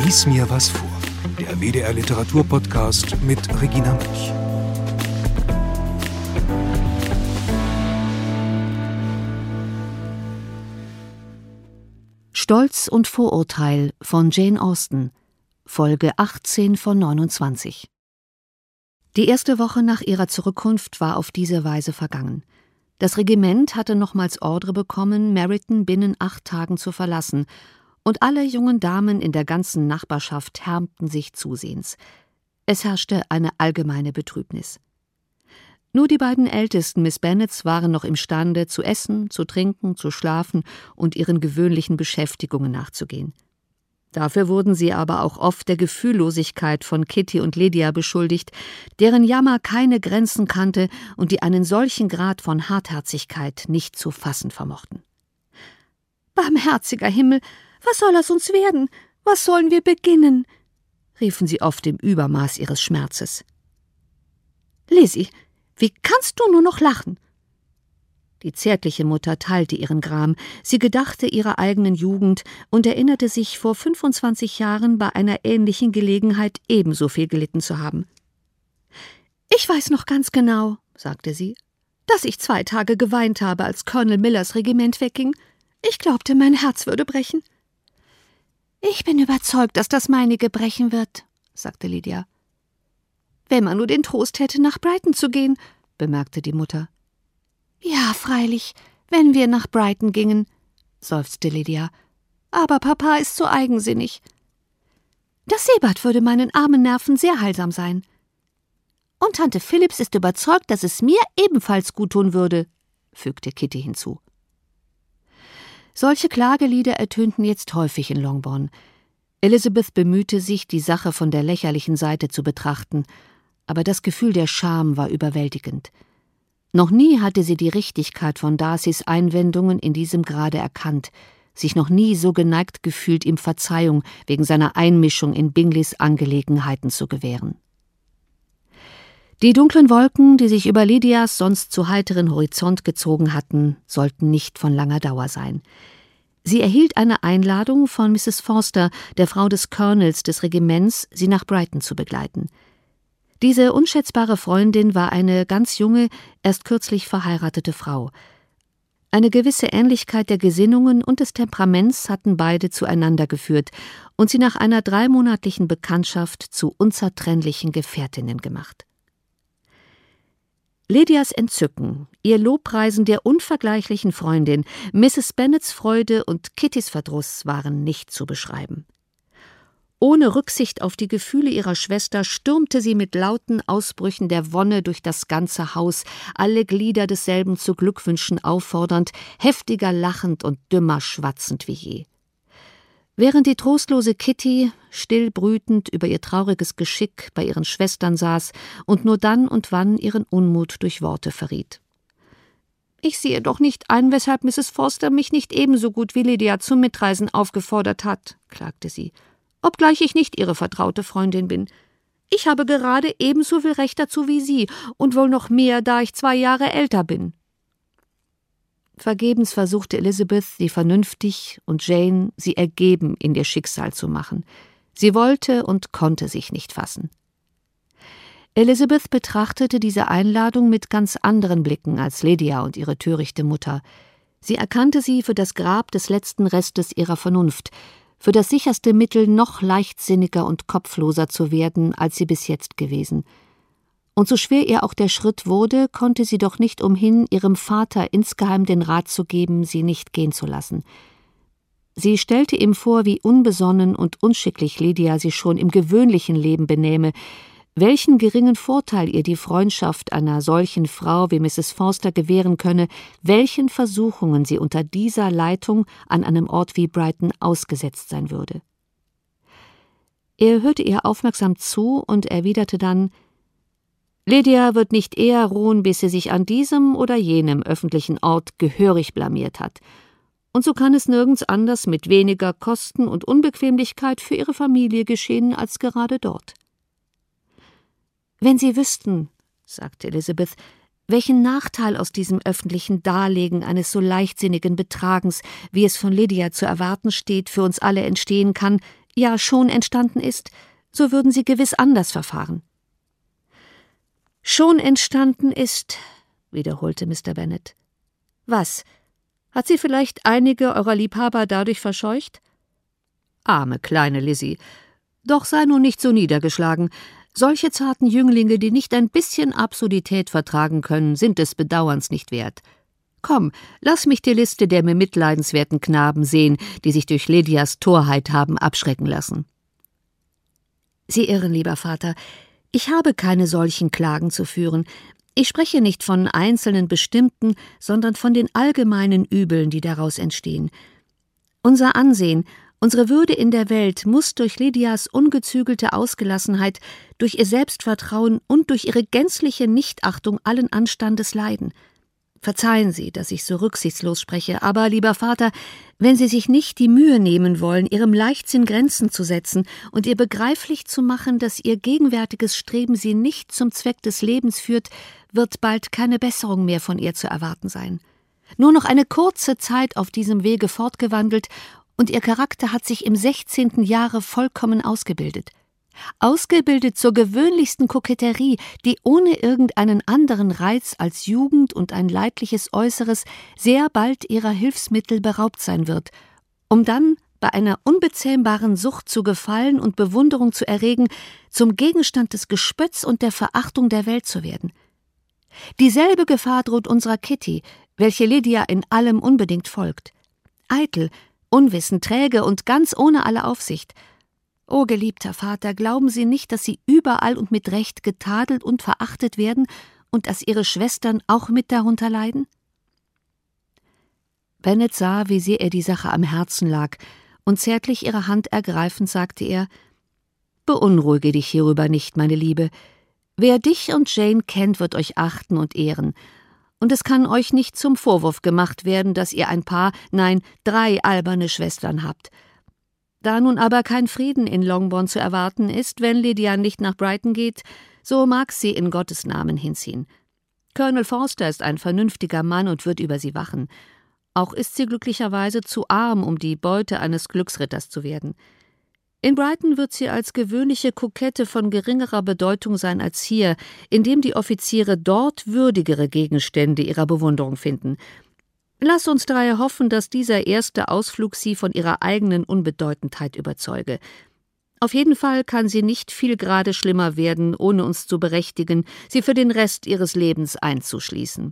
Lies mir was vor. Der WDR Literaturpodcast mit Regina Münch. Stolz und Vorurteil von Jane Austen, Folge 18 von 29. Die erste Woche nach ihrer Zurückkunft war auf diese Weise vergangen. Das Regiment hatte nochmals Ordre bekommen, Meryton binnen 8 Tagen zu verlassen, und alle jungen Damen in der ganzen Nachbarschaft härmten sich zusehends. Es herrschte eine allgemeine Betrübnis. Nur die beiden ältesten Miss Bennets waren noch imstande, zu essen, zu trinken, zu schlafen und ihren gewöhnlichen Beschäftigungen nachzugehen. Dafür wurden sie aber auch oft der Gefühllosigkeit von Kitty und Lydia beschuldigt, deren Jammer keine Grenzen kannte und die einen solchen Grad von Hartherzigkeit nicht zu fassen vermochten. »Barmherziger Himmel, was soll aus uns werden? Was sollen wir beginnen?« riefen sie oft im Übermaß ihres Schmerzes. »Lizzie, wie kannst du nur noch lachen?« Die zärtliche Mutter teilte ihren Gram. Sie gedachte ihrer eigenen Jugend und erinnerte sich, vor 25 Jahren bei einer ähnlichen Gelegenheit ebenso viel gelitten zu haben. »Ich weiß noch ganz genau«, sagte sie, »dass ich 2 Tage geweint habe, als Colonel Millers Regiment wegging. Ich glaubte, mein Herz würde brechen.« »Ich bin überzeugt, dass das meinige brechen wird«, sagte Lydia. »Wenn man nur den Trost hätte, nach Brighton zu gehen«, bemerkte die Mutter. »Ja, freilich, wenn wir nach Brighton gingen«, seufzte Lydia. »Aber Papa ist so eigensinnig. Das Seebad würde meinen armen Nerven sehr heilsam sein. Und Tante Phillips ist überzeugt, dass es mir ebenfalls guttun würde«, fügte Kitty hinzu. Solche Klagelieder ertönten jetzt häufig in Longbourn. Elizabeth bemühte sich, die Sache von der lächerlichen Seite zu betrachten, aber das Gefühl der Scham war überwältigend. Noch nie hatte sie die Richtigkeit von Darcys Einwendungen in diesem Grade erkannt, sich noch nie so geneigt gefühlt, ihm Verzeihung wegen seiner Einmischung in Bingleys Angelegenheiten zu gewähren. Die dunklen Wolken, die sich über Lydias sonst zu heiteren Horizont gezogen hatten, sollten nicht von langer Dauer sein. Sie erhielt eine Einladung von Mrs. Forster, der Frau des Colonels des Regiments, sie nach Brighton zu begleiten. Diese unschätzbare Freundin war eine ganz junge, erst kürzlich verheiratete Frau. Eine gewisse Ähnlichkeit der Gesinnungen und des Temperaments hatten beide zueinander geführt und sie nach einer 3-monatlichen Bekanntschaft zu unzertrennlichen Gefährtinnen gemacht. Lydias Entzücken, ihr Lobpreisen der unvergleichlichen Freundin, Mrs. Bennets Freude und Kittys Verdruss waren nicht zu beschreiben. Ohne Rücksicht auf die Gefühle ihrer Schwester stürmte sie mit lauten Ausbrüchen der Wonne durch das ganze Haus, alle Glieder desselben zu Glückwünschen auffordernd, heftiger lachend und dümmer schwatzend wie je. Während die trostlose Kitty, still brütend über ihr trauriges Geschick bei ihren Schwestern saß und nur dann und wann ihren Unmut durch Worte verriet. »Ich sehe doch nicht ein, weshalb Mrs. Forster mich nicht ebenso gut wie Lydia zum Mitreisen aufgefordert hat«, klagte sie, »obgleich ich nicht ihre vertraute Freundin bin. Ich habe gerade ebenso viel Recht dazu wie sie und wohl noch mehr, da ich 2 Jahre älter bin.« Vergebens versuchte Elizabeth, sie vernünftig und Jane, sie ergeben in ihr Schicksal zu machen. Sie wollte und konnte sich nicht fassen. Elizabeth betrachtete diese Einladung mit ganz anderen Blicken als Lydia und ihre törichte Mutter. Sie erkannte sie für das Grab des letzten Restes ihrer Vernunft, für das sicherste Mittel, noch leichtsinniger und kopfloser zu werden, als sie bis jetzt gewesen. Und so schwer ihr auch der Schritt wurde, konnte sie doch nicht umhin, ihrem Vater insgeheim den Rat zu geben, sie nicht gehen zu lassen. Sie stellte ihm vor, wie unbesonnen und unschicklich Lydia sich schon im gewöhnlichen Leben benehme, welchen geringen Vorteil ihr die Freundschaft einer solchen Frau wie Mrs. Forster gewähren könne, welchen Versuchungen sie unter dieser Leitung an einem Ort wie Brighton ausgesetzt sein würde. Er hörte ihr aufmerksam zu und erwiderte dann: »Lydia wird nicht eher ruhen, bis sie sich an diesem oder jenem öffentlichen Ort gehörig blamiert hat. Und so kann es nirgends anders mit weniger Kosten und Unbequemlichkeit für ihre Familie geschehen als gerade dort.« »Wenn Sie wüssten«, sagte Elizabeth, »welchen Nachteil aus diesem öffentlichen Darlegen eines so leichtsinnigen Betragens, wie es von Lydia zu erwarten steht, für uns alle entstehen kann, ja schon entstanden ist, so würden Sie gewiss anders verfahren. »Schon entstanden ist«, wiederholte Mr. Bennet. »Was? Hat sie vielleicht einige eurer Liebhaber dadurch verscheucht?« »Arme kleine Lizzie. Doch sei nun nicht so niedergeschlagen. Solche zarten Jünglinge, die nicht ein bisschen Absurdität vertragen können, sind des Bedauerns nicht wert. Komm, lass mich die Liste der mir mitleidenswerten Knaben sehen, die sich durch Lydias Torheit haben abschrecken lassen.« »Sie irren, lieber Vater. Ich habe keine solchen Klagen zu führen. Ich spreche nicht von einzelnen bestimmten, sondern von den allgemeinen Übeln, die daraus entstehen. Unser Ansehen, unsere Würde in der Welt muss durch Lydias ungezügelte Ausgelassenheit, durch ihr Selbstvertrauen und durch ihre gänzliche Nichtachtung allen Anstandes leiden. Verzeihen Sie, dass ich so rücksichtslos spreche, aber, lieber Vater, wenn Sie sich nicht die Mühe nehmen wollen, Ihrem Leichtsinn Grenzen zu setzen und ihr begreiflich zu machen, dass Ihr gegenwärtiges Streben Sie nicht zum Zweck des Lebens führt, wird bald keine Besserung mehr von ihr zu erwarten sein. Nur noch eine kurze Zeit auf diesem Wege fortgewandelt, und Ihr Charakter hat sich im 16. Jahre vollkommen ausgebildet. Ausgebildet zur gewöhnlichsten Koketterie, die ohne irgendeinen anderen Reiz als Jugend und ein leidliches Äußeres sehr bald ihrer Hilfsmittel beraubt sein wird, um dann bei einer unbezähmbaren Sucht zu gefallen und Bewunderung zu erregen, zum Gegenstand des Gespötts und der Verachtung der Welt zu werden. Dieselbe Gefahr droht unserer Kitty, welche Lydia in allem unbedingt folgt. Eitel, unwissend, träge und ganz ohne alle Aufsicht. O geliebter Vater, glauben Sie nicht, dass Sie überall und mit Recht getadelt und verachtet werden und dass Ihre Schwestern auch mit darunter leiden?« Bennet sah, wie sehr ihr die Sache am Herzen lag, und zärtlich ihre Hand ergreifend sagte er: »Beunruhige dich hierüber nicht, meine Liebe. Wer dich und Jane kennt, wird euch achten und ehren. Und es kann euch nicht zum Vorwurf gemacht werden, dass ihr ein paar, nein, 3 alberne Schwestern habt. Da nun aber kein Frieden in Longbourn zu erwarten ist, wenn Lydia nicht nach Brighton geht, so mag sie in Gottes Namen hinziehen. Colonel Forster ist ein vernünftiger Mann und wird über sie wachen. Auch ist sie glücklicherweise zu arm, um die Beute eines Glücksritters zu werden. In Brighton wird sie als gewöhnliche Kokette von geringerer Bedeutung sein als hier, indem die Offiziere dort würdigere Gegenstände ihrer Bewunderung finden. Lass uns daher hoffen, dass dieser erste Ausflug sie von ihrer eigenen Unbedeutendheit überzeuge. Auf jeden Fall kann sie nicht viel Grade schlimmer werden, ohne uns zu berechtigen, sie für den Rest ihres Lebens einzuschließen.«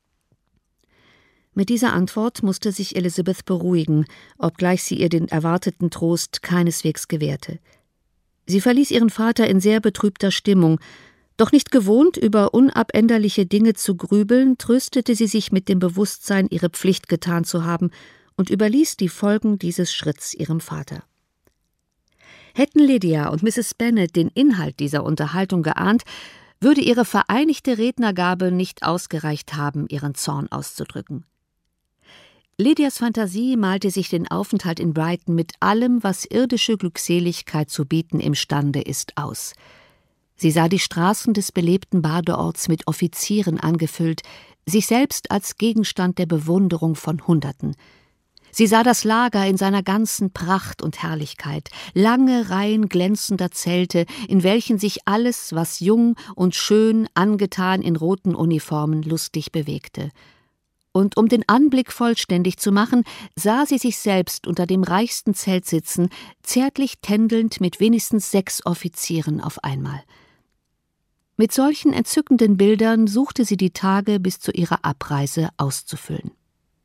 Mit dieser Antwort musste sich Elizabeth beruhigen, obgleich sie ihr den erwarteten Trost keineswegs gewährte. Sie verließ ihren Vater in sehr betrübter Stimmung, doch nicht gewohnt, über unabänderliche Dinge zu grübeln, tröstete sie sich mit dem Bewusstsein, ihre Pflicht getan zu haben, und überließ die Folgen dieses Schritts ihrem Vater. Hätten Lydia und Mrs. Bennet den Inhalt dieser Unterhaltung geahnt, würde ihre vereinigte Rednergabe nicht ausgereicht haben, ihren Zorn auszudrücken. Lydias Fantasie malte sich den Aufenthalt in Brighton mit allem, was irdische Glückseligkeit zu bieten imstande ist, aus. Sie sah die Straßen des belebten Badeorts mit Offizieren angefüllt, sich selbst als Gegenstand der Bewunderung von Hunderten. Sie sah das Lager in seiner ganzen Pracht und Herrlichkeit, lange Reihen glänzender Zelte, in welchen sich alles, was jung und schön, angetan in roten Uniformen, lustig bewegte. Und um den Anblick vollständig zu machen, sah sie sich selbst unter dem reichsten Zelt sitzen, zärtlich tändelnd mit wenigstens 6 Offizieren auf einmal. Mit solchen entzückenden Bildern suchte sie die Tage bis zu ihrer Abreise auszufüllen.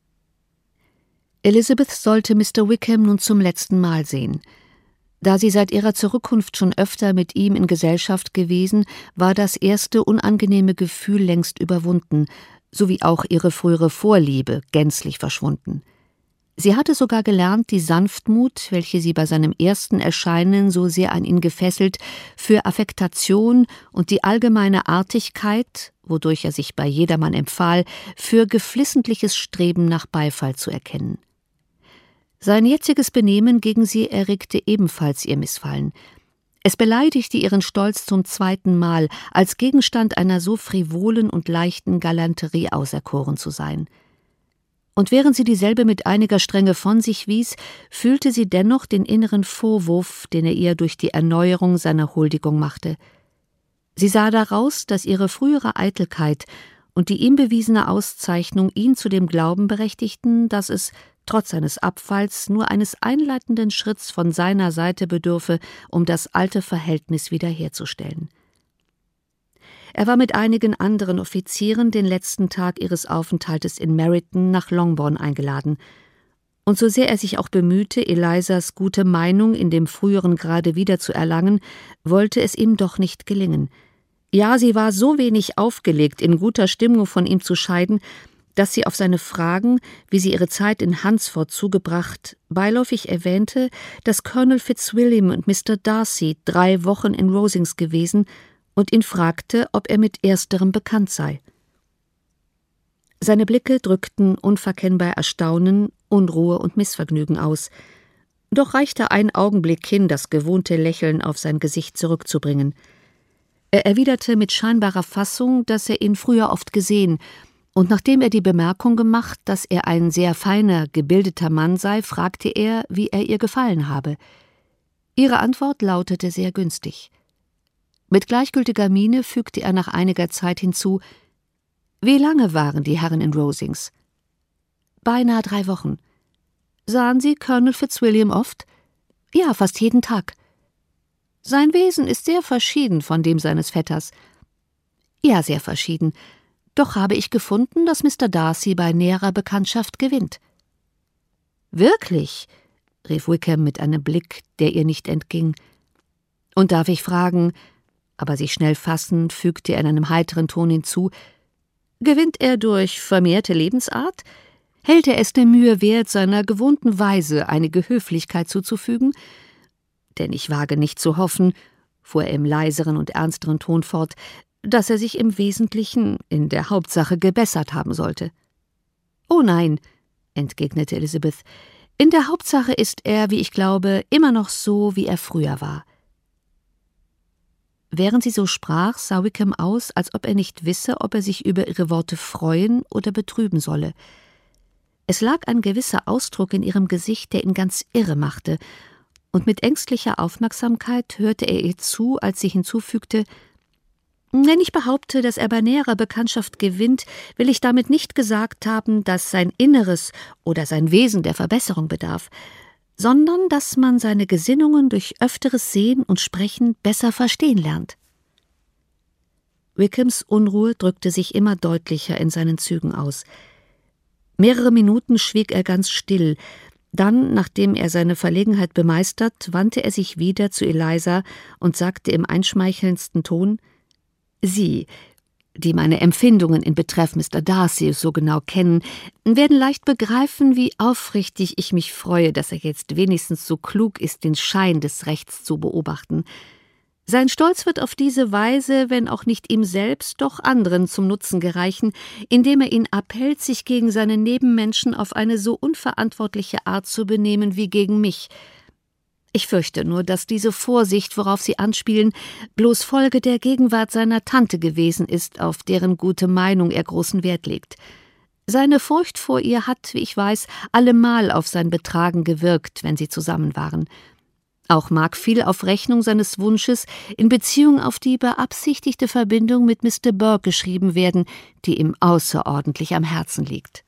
Elizabeth sollte Mr. Wickham nun zum letzten Mal sehen. Da sie seit ihrer Zurückkunft schon öfter mit ihm in Gesellschaft gewesen, war das erste unangenehme Gefühl längst überwunden, sowie auch ihre frühere Vorliebe gänzlich verschwunden. Sie hatte sogar gelernt, die Sanftmut, welche sie bei seinem ersten Erscheinen so sehr an ihn gefesselt, für Affektation und die allgemeine Artigkeit, wodurch er sich bei jedermann empfahl, für geflissentliches Streben nach Beifall zu erkennen. Sein jetziges Benehmen gegen sie erregte ebenfalls ihr Missfallen. Es beleidigte ihren Stolz zum 2. Mal, als Gegenstand einer so frivolen und leichten Galanterie auserkoren zu sein. Und während sie dieselbe mit einiger Strenge von sich wies, fühlte sie dennoch den inneren Vorwurf, den er ihr durch die Erneuerung seiner Huldigung machte. Sie sah daraus, dass ihre frühere Eitelkeit und die ihm bewiesene Auszeichnung ihn zu dem Glauben berechtigten, dass es, trotz seines Abfalls, nur eines einleitenden Schritts von seiner Seite bedürfe, um das alte Verhältnis wiederherzustellen. Er war mit einigen anderen Offizieren den letzten Tag ihres Aufenthaltes in Meryton nach Longbourn eingeladen. Und so sehr er sich auch bemühte, Elizas gute Meinung in dem früheren Grade wiederzuerlangen, wollte es ihm doch nicht gelingen. Ja, sie war so wenig aufgelegt, in guter Stimmung von ihm zu scheiden, dass sie auf seine Fragen, wie sie ihre Zeit in Hunsford zugebracht, beiläufig erwähnte, dass Colonel Fitzwilliam und Mr. Darcy 3 Wochen in Rosings gewesen und ihn fragte, ob er mit ersterem bekannt sei. Seine Blicke drückten unverkennbar Erstaunen, Unruhe und Missvergnügen aus, doch reichte ein Augenblick hin, das gewohnte Lächeln auf sein Gesicht zurückzubringen. Er erwiderte mit scheinbarer Fassung, dass er ihn früher oft gesehen, und nachdem er die Bemerkung gemacht, dass er ein sehr feiner, gebildeter Mann sei, fragte er, wie er ihr gefallen habe. Ihre Antwort lautete sehr günstig. Mit gleichgültiger Miene fügte er nach einiger Zeit hinzu: »Wie lange waren die Herren in Rosings?« »Beinahe 3 Wochen.« »Sahen Sie Colonel Fitzwilliam oft?« »Ja, fast jeden Tag.« »Sein Wesen ist sehr verschieden von dem seines Vetters.« »Ja, sehr verschieden. Doch habe ich gefunden, dass Mr. Darcy bei näherer Bekanntschaft gewinnt.« »Wirklich?« rief Wickham mit einem Blick, der ihr nicht entging. »Und darf ich fragen«, aber sich schnell fassend, fügte er in einem heiteren Ton hinzu, »gewinnt er durch vermehrte Lebensart? Hält er es der Mühe wert, seiner gewohnten Weise einige Höflichkeit zuzufügen? Denn ich wage nicht zu hoffen«, fuhr er im leiseren und ernsteren Ton fort, »dass er sich im Wesentlichen, in der Hauptsache, gebessert haben sollte.« »Oh nein«, entgegnete Elizabeth, »in der Hauptsache ist er, wie ich glaube, immer noch so, wie er früher war.« Während sie so sprach, sah Wickham aus, als ob er nicht wisse, ob er sich über ihre Worte freuen oder betrüben solle. Es lag ein gewisser Ausdruck in ihrem Gesicht, der ihn ganz irre machte, und mit ängstlicher Aufmerksamkeit hörte er ihr zu, als sie hinzufügte: »Wenn ich behaupte, dass er bei näherer Bekanntschaft gewinnt, will ich damit nicht gesagt haben, dass sein Inneres oder sein Wesen der Verbesserung bedarf, sondern dass man seine Gesinnungen durch öfteres Sehen und Sprechen besser verstehen lernt.« Wickhams Unruhe drückte sich immer deutlicher in seinen Zügen aus. Mehrere Minuten schwieg er ganz still, dann, nachdem er seine Verlegenheit bemeistert, wandte er sich wieder zu Eliza und sagte im einschmeichelndsten Ton: »Sie, die meine Empfindungen in Betreff Mr. Darcy so genau kennen, werden leicht begreifen, wie aufrichtig ich mich freue, dass er jetzt wenigstens so klug ist, den Schein des Rechts zu beobachten. Sein Stolz wird auf diese Weise, wenn auch nicht ihm selbst, doch anderen zum Nutzen gereichen, indem er ihn abhält, sich gegen seine Nebenmenschen auf eine so unverantwortliche Art zu benehmen wie gegen mich. Ich fürchte nur, dass diese Vorsicht, worauf Sie anspielen, bloß Folge der Gegenwart seiner Tante gewesen ist, auf deren gute Meinung er großen Wert legt. Seine Furcht vor ihr hat, wie ich weiß, allemal auf sein Betragen gewirkt, wenn sie zusammen waren. Auch mag viel auf Rechnung seines Wunsches in Beziehung auf die beabsichtigte Verbindung mit Mr. Burke geschrieben werden, die ihm außerordentlich am Herzen liegt.«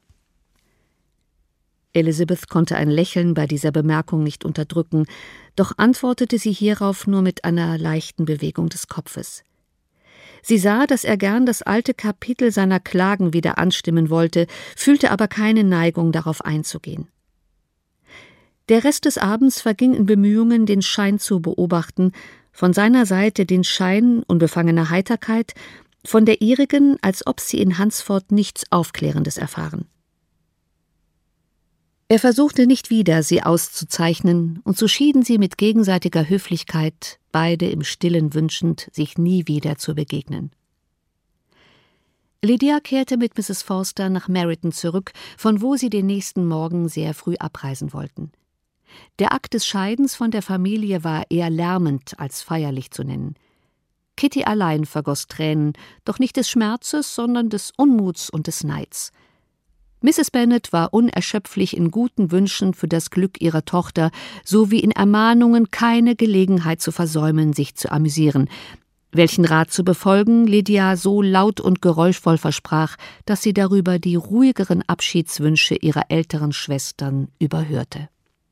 Elizabeth konnte ein Lächeln bei dieser Bemerkung nicht unterdrücken, doch antwortete sie hierauf nur mit einer leichten Bewegung des Kopfes. Sie sah, dass er gern das alte Kapitel seiner Klagen wieder anstimmen wollte, fühlte aber keine Neigung, darauf einzugehen. Der Rest des Abends verging in Bemühungen, den Schein zu beobachten, von seiner Seite den Schein unbefangener Heiterkeit, von der ihrigen, als ob sie in Hunsford nichts Aufklärendes erfahren. Er versuchte nicht wieder, sie auszuzeichnen, und so schieden sie mit gegenseitiger Höflichkeit, beide im Stillen wünschend, sich nie wieder zu begegnen. Lydia kehrte mit Mrs. Forster nach Meryton zurück, von wo sie den nächsten Morgen sehr früh abreisen wollten. Der Akt des Scheidens von der Familie war eher lärmend als feierlich zu nennen. Kitty allein vergoss Tränen, doch nicht des Schmerzes, sondern des Unmuts und des Neids. Mrs. Bennet war unerschöpflich in guten Wünschen für das Glück ihrer Tochter sowie in Ermahnungen, keine Gelegenheit zu versäumen, sich zu amüsieren, welchen Rat zu befolgen Lydia so laut und geräuschvoll versprach, dass sie darüber die ruhigeren Abschiedswünsche ihrer älteren Schwestern überhörte.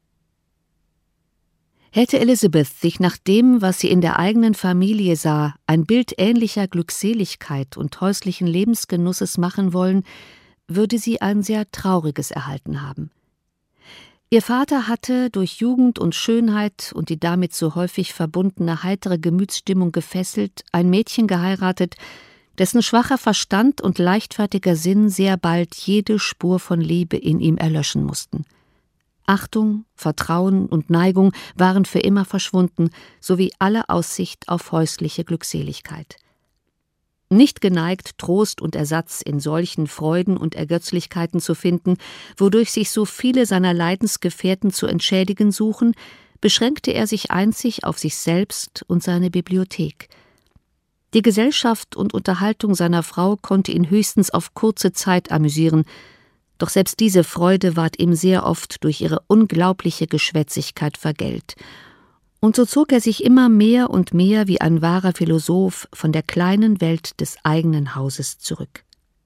Hätte Elizabeth sich nach dem, was sie in der eigenen Familie sah, ein Bild ähnlicher Glückseligkeit und häuslichen Lebensgenusses machen wollen, würde sie ein sehr trauriges erhalten haben. Ihr Vater hatte, durch Jugend und Schönheit und die damit so häufig verbundene heitere Gemütsstimmung gefesselt, ein Mädchen geheiratet, dessen schwacher Verstand und leichtfertiger Sinn sehr bald jede Spur von Liebe in ihm erlöschen mussten. Achtung, Vertrauen und Neigung waren für immer verschwunden, sowie alle Aussicht auf häusliche Glückseligkeit. Nicht geneigt, Trost und Ersatz in solchen Freuden und Ergötzlichkeiten zu finden, wodurch sich so viele seiner Leidensgefährten zu entschädigen suchen, beschränkte er sich einzig auf sich selbst und seine Bibliothek. Die Gesellschaft und Unterhaltung seiner Frau konnte ihn höchstens auf kurze Zeit amüsieren, doch selbst diese Freude ward ihm sehr oft durch ihre unglaubliche Geschwätzigkeit vergällt. Und so zog er sich immer mehr und mehr wie ein wahrer Philosoph von der kleinen Welt des eigenen Hauses zurück.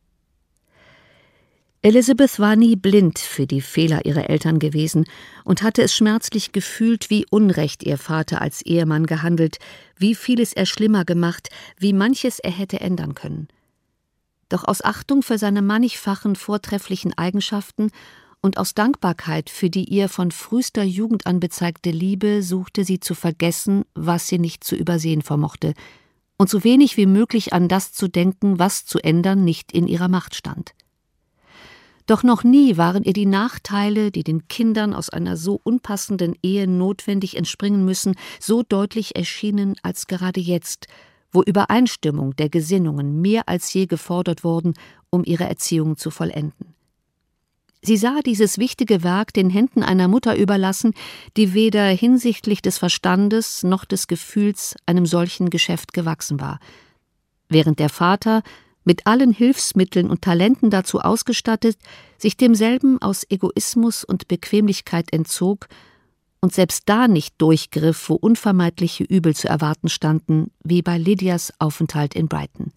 Elizabeth war nie blind für die Fehler ihrer Eltern gewesen und hatte es schmerzlich gefühlt, wie unrecht ihr Vater als Ehemann gehandelt, wie vieles er schlimmer gemacht, wie manches er hätte ändern können. Doch aus Achtung für seine mannigfachen vortrefflichen Eigenschaften und aus Dankbarkeit für die ihr von frühester Jugend an bezeigte Liebe suchte sie zu vergessen, was sie nicht zu übersehen vermochte, und so wenig wie möglich an das zu denken, was zu ändern nicht in ihrer Macht stand. Doch noch nie waren ihr die Nachteile, die den Kindern aus einer so unpassenden Ehe notwendig entspringen müssen, so deutlich erschienen als gerade jetzt, wo Übereinstimmung der Gesinnungen mehr als je gefordert wurden, um ihre Erziehung zu vollenden. Sie sah dieses wichtige Werk den Händen einer Mutter überlassen, die weder hinsichtlich des Verstandes noch des Gefühls einem solchen Geschäft gewachsen war, während der Vater, mit allen Hilfsmitteln und Talenten dazu ausgestattet, sich demselben aus Egoismus und Bequemlichkeit entzog und selbst da nicht durchgriff, wo unvermeidliche Übel zu erwarten standen, wie bei Lydias Aufenthalt in Brighton.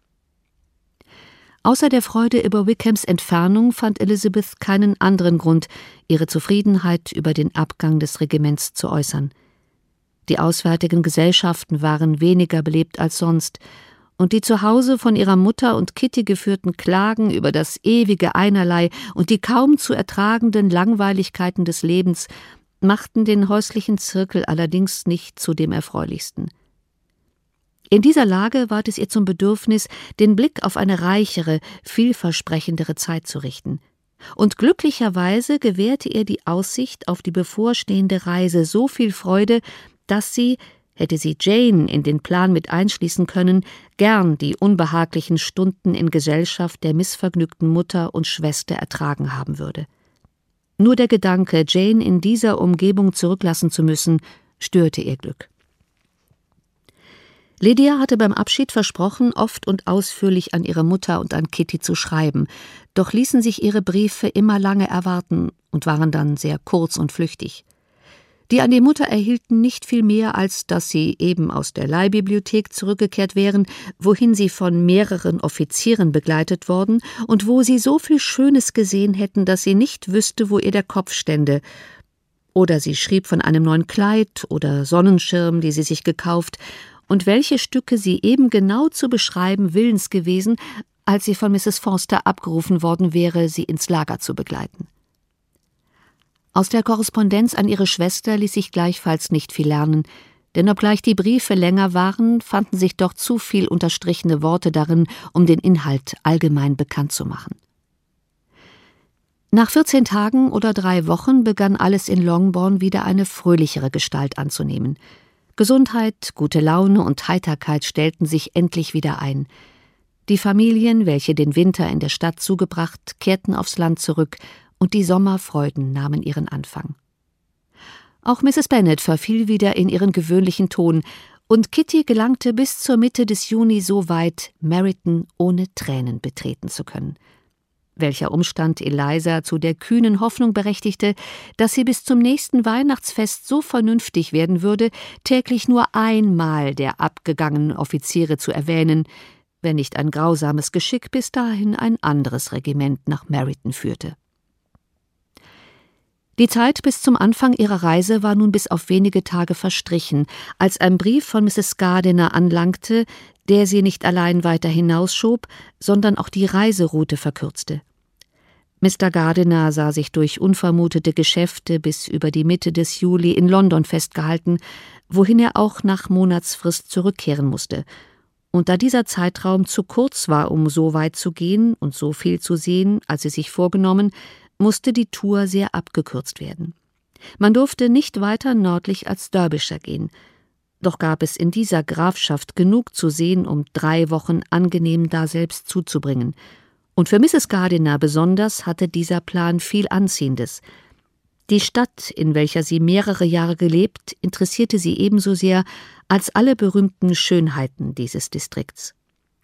Außer der Freude über Wickhams Entfernung fand Elizabeth keinen anderen Grund, ihre Zufriedenheit über den Abgang des Regiments zu äußern. Die auswärtigen Gesellschaften waren weniger belebt als sonst, und die zu Hause von ihrer Mutter und Kitty geführten Klagen über das ewige Einerlei und die kaum zu ertragenden Langweiligkeiten des Lebens machten den häuslichen Zirkel allerdings nicht zu dem erfreulichsten. In dieser Lage ward es ihr zum Bedürfnis, den Blick auf eine reichere, vielversprechendere Zeit zu richten. Und glücklicherweise gewährte ihr die Aussicht auf die bevorstehende Reise so viel Freude, dass sie, hätte sie Jane in den Plan mit einschließen können, gern die unbehaglichen Stunden in Gesellschaft der missvergnügten Mutter und Schwester ertragen haben würde. Nur der Gedanke, Jane in dieser Umgebung zurücklassen zu müssen, störte ihr Glück. Lydia hatte beim Abschied versprochen, oft und ausführlich an ihre Mutter und an Kitty zu schreiben, doch ließen sich ihre Briefe immer lange erwarten und waren dann sehr kurz und flüchtig. Die an die Mutter erhielten nicht viel mehr, als dass sie eben aus der Leihbibliothek zurückgekehrt wären, wohin sie von mehreren Offizieren begleitet worden und wo sie so viel Schönes gesehen hätten, dass sie nicht wüsste, wo ihr der Kopf stände. Oder sie schrieb von einem neuen Kleid oder Sonnenschirm, die sie sich gekauft, und welche Stücke sie eben genau zu beschreiben willens gewesen, als sie von Mrs. Forster abgerufen worden wäre, sie ins Lager zu begleiten. Aus der Korrespondenz an ihre Schwester ließ sich gleichfalls nicht viel lernen, denn obgleich die Briefe länger waren, fanden sich doch zu viel unterstrichene Worte darin, um den Inhalt allgemein bekannt zu machen. Nach 14 Tagen oder 3 Wochen begann alles in Longbourn wieder eine fröhlichere Gestalt anzunehmen. Gesundheit, gute Laune und Heiterkeit stellten sich endlich wieder ein. Die Familien, welche den Winter in der Stadt zugebracht, kehrten aufs Land zurück, und die Sommerfreuden nahmen ihren Anfang. Auch Mrs. Bennet verfiel wieder in ihren gewöhnlichen Ton, und Kitty gelangte bis zur Mitte des Juni so weit, Meryton ohne Tränen betreten zu können. welcher Umstand Eliza zu der kühnen Hoffnung berechtigte, dass sie bis zum nächsten Weihnachtsfest so vernünftig werden würde, täglich nur einmal der abgegangenen Offiziere zu erwähnen, wenn nicht ein grausames Geschick bis dahin ein anderes Regiment nach Meryton führte. Die Zeit bis zum Anfang ihrer Reise war nun bis auf wenige Tage verstrichen, als ein Brief von Mrs. Gardiner anlangte, der sie nicht allein weiter hinausschob, sondern auch die Reiseroute verkürzte. Mr. Gardiner sah sich durch unvermutete Geschäfte bis über die Mitte des Juli in London festgehalten, wohin er auch nach Monatsfrist zurückkehren musste. Und da dieser Zeitraum zu kurz war, um so weit zu gehen und so viel zu sehen, als sie sich vorgenommen, musste die Tour sehr abgekürzt werden. Man durfte nicht weiter nördlich als Derbyshire gehen, doch gab es in dieser Grafschaft genug zu sehen, um 3 Wochen angenehm daselbst zuzubringen. Und für Mrs. Gardiner besonders hatte dieser Plan viel Anziehendes. Die Stadt, in welcher sie mehrere Jahre gelebt, interessierte sie ebenso sehr als alle berühmten Schönheiten dieses Distrikts.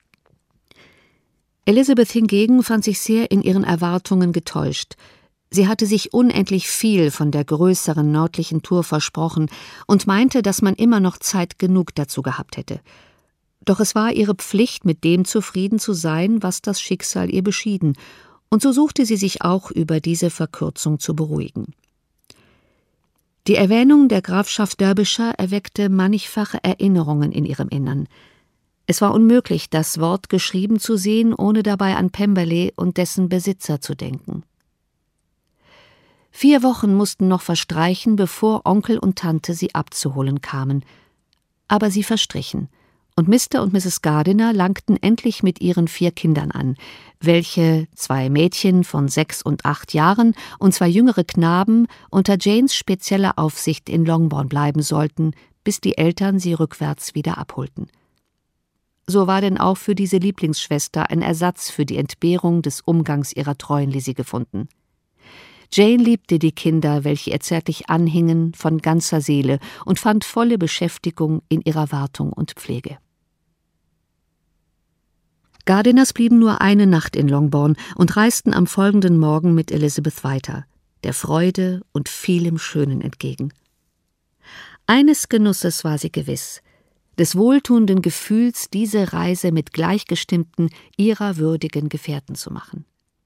Elizabeth hingegen fand sich sehr in ihren Erwartungen getäuscht. Sie hatte sich unendlich viel von der größeren nördlichen Tour versprochen und meinte, dass man immer noch Zeit genug dazu gehabt hätte. Doch es war ihre Pflicht, mit dem zufrieden zu sein, was das Schicksal ihr beschieden, und so suchte sie sich auch über diese Verkürzung zu beruhigen. Die Erwähnung der Grafschaft Derbyshire erweckte mannigfache Erinnerungen in ihrem Innern. Es war unmöglich, das Wort geschrieben zu sehen, ohne dabei an Pemberley und dessen Besitzer zu denken. 4 Wochen mussten noch verstreichen, bevor Onkel und Tante sie abzuholen kamen. Aber sie verstrichen, und Mr. und Mrs. Gardiner langten endlich mit ihren 4 Kindern an, welche 2 Mädchen von 6 und 8 Jahren und 2 jüngere Knaben unter Janes spezieller Aufsicht in Longbourn bleiben sollten, bis die Eltern sie rückwärts wieder abholten. So war denn auch für diese Lieblingsschwester ein Ersatz für die Entbehrung des Umgangs ihrer treuen Lizzie gefunden. Jane liebte die Kinder, welche ihr zärtlich anhingen, von ganzer Seele und fand volle Beschäftigung in ihrer Wartung und Pflege. Gardiners blieben nur eine Nacht in Longbourn und reisten am folgenden Morgen mit Elizabeth weiter, der Freude und vielem Schönen entgegen. Eines Genusses war sie gewiss: des wohltuenden Gefühls, diese Reise mit Gleichgestimmten, ihrer würdigen Gefährten zu machen.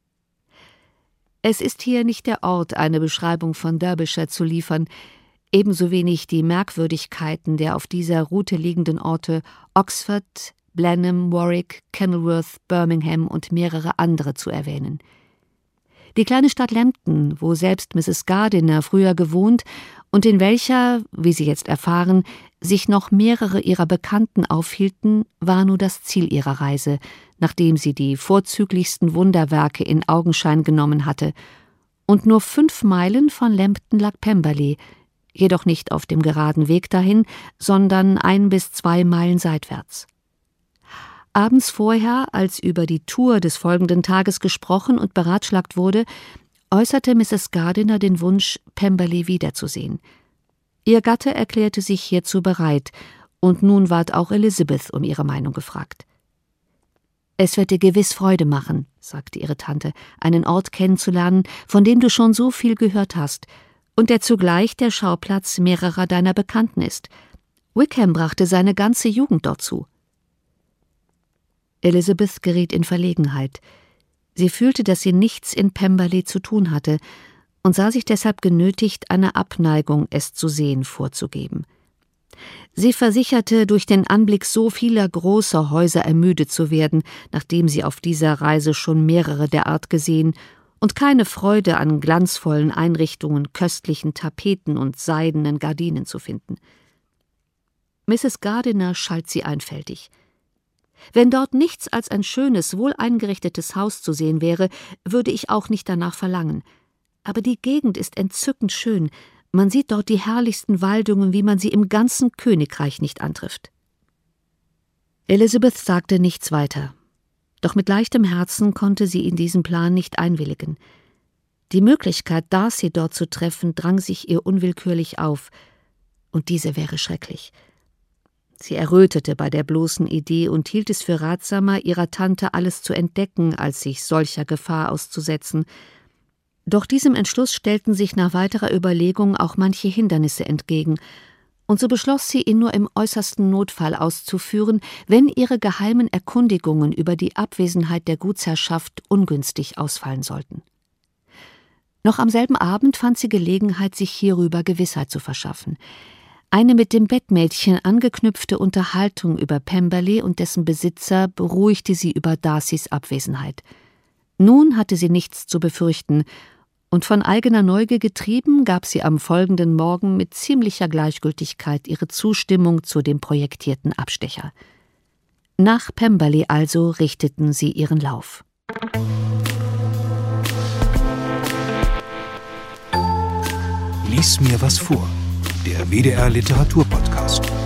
Es ist hier nicht der Ort, eine Beschreibung von Derbyshire zu liefern, ebenso wenig die Merkwürdigkeiten der auf dieser Route liegenden Orte Oxford, Blenheim, Warwick, Kenilworth, Birmingham und mehrere andere zu erwähnen. Die kleine Stadt Lambton, wo selbst Mrs. Gardiner früher gewohnt und in welcher, wie sie jetzt erfahren, sich noch mehrere ihrer Bekannten aufhielten, war nur das Ziel ihrer Reise, nachdem sie die vorzüglichsten Wunderwerke in Augenschein genommen hatte. Und nur 5 Meilen von Lambton lag Pemberley, jedoch nicht auf dem geraden Weg dahin, sondern 1 bis 2 Meilen seitwärts. Abends vorher, als über die Tour des folgenden Tages gesprochen und beratschlagt wurde, äußerte Mrs. Gardiner den Wunsch, Pemberley wiederzusehen. Ihr Gatte erklärte sich hierzu bereit, und nun ward auch Elizabeth um ihre Meinung gefragt. »Es wird dir gewiss Freude machen«, sagte ihre Tante, »einen Ort kennenzulernen, von dem du schon so viel gehört hast und der zugleich der Schauplatz mehrerer deiner Bekannten ist. Wickham brachte seine ganze Jugend dort zu.« Elizabeth geriet in Verlegenheit. Sie fühlte, dass sie nichts in Pemberley zu tun hatte und sah sich deshalb genötigt, eine Abneigung, es zu sehen, vorzugeben. Sie versicherte, durch den Anblick so vieler großer Häuser ermüdet zu werden, nachdem sie auf dieser Reise schon mehrere der Art gesehen, und keine Freude an glanzvollen Einrichtungen, köstlichen Tapeten und seidenen Gardinen zu finden. Mrs. Gardiner schalt sie einfältig. »Wenn dort nichts als ein schönes, wohl eingerichtetes Haus zu sehen wäre, würde ich auch nicht danach verlangen. Aber die Gegend ist entzückend schön. Man sieht dort die herrlichsten Waldungen, wie man sie im ganzen Königreich nicht antrifft.« Elizabeth sagte nichts weiter. Doch mit leichtem Herzen konnte sie in diesen Plan nicht einwilligen. Die Möglichkeit, Darcy dort zu treffen, drang sich ihr unwillkürlich auf. Und diese wäre schrecklich. Sie errötete bei der bloßen Idee und hielt es für ratsamer, ihrer Tante alles zu entdecken, als sich solcher Gefahr auszusetzen. Doch diesem Entschluss stellten sich nach weiterer Überlegung auch manche Hindernisse entgegen, und so beschloss sie, ihn nur im äußersten Notfall auszuführen, wenn ihre geheimen Erkundigungen über die Abwesenheit der Gutsherrschaft ungünstig ausfallen sollten. Noch am selben Abend fand sie Gelegenheit, sich hierüber Gewissheit zu verschaffen. Eine mit dem Bettmädchen angeknüpfte Unterhaltung über Pemberley und dessen Besitzer beruhigte sie über Darcys Abwesenheit. Nun hatte sie nichts zu befürchten, und von eigener Neugier getrieben, gab sie am folgenden Morgen mit ziemlicher Gleichgültigkeit ihre Zustimmung zu dem projektierten Abstecher. Nach Pemberley also richteten sie ihren Lauf. Lies mir was vor. Der WDR Literaturpodcast.